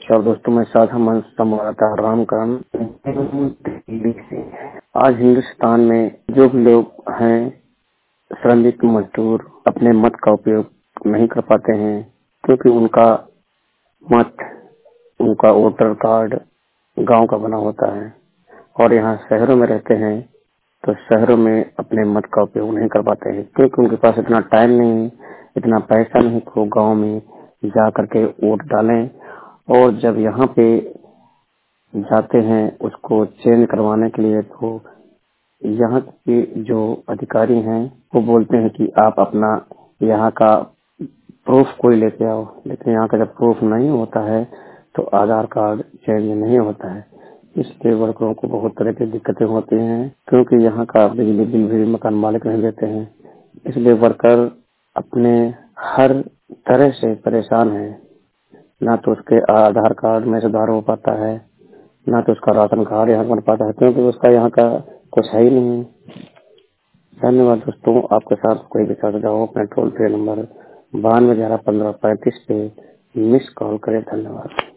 और दोस्तों मैं साझा मंच संवाददाता रामकरण दिल्ली से। आज हिंदुस्तान में जो भी लोग हैं श्रमिक मजदूर अपने मत का उपयोग नहीं कर पाते हैं, क्योंकि उनका मत, उनका वोटर कार्ड गांव का बना होता है और यहाँ शहरों में रहते हैं तो शहरों में अपने मत का उपयोग नहीं कर पाते हैं, क्योंकि उनके पास इतना टाइम नहीं, इतना पैसा नहीं कि वो गाँव में जा करके वोट डालें। और जब यहाँ पे जाते हैं उसको चेंज करवाने के लिए, तो यहाँ के जो अधिकारी हैं वो बोलते हैं कि आप अपना यहाँ का प्रूफ कोई लेके आओ, लेकिन यहाँ का जब प्रूफ नहीं होता है तो आधार कार्ड चेंज नहीं होता है। इसलिए वर्करों को बहुत तरह की दिक्कतें होती हैं, क्योंकि यहाँ का बिजली बिल भी मकान मालिक नहीं देते हैं। इसलिए वर्कर अपने हर तरह से परेशान है। ना तो उसके आधार कार्ड में सुधार हो पाता है, ना तो उसका राशन कार्ड यहाँ बन पाता है, क्योंकि उसका यहाँ का कुछ है ही नहीं। धन्यवाद दोस्तों। आपके साथ कोई भी सुझाव हो अपने टोल फ्री नंबर 92111535 पे मिस कॉल करें। धन्यवाद।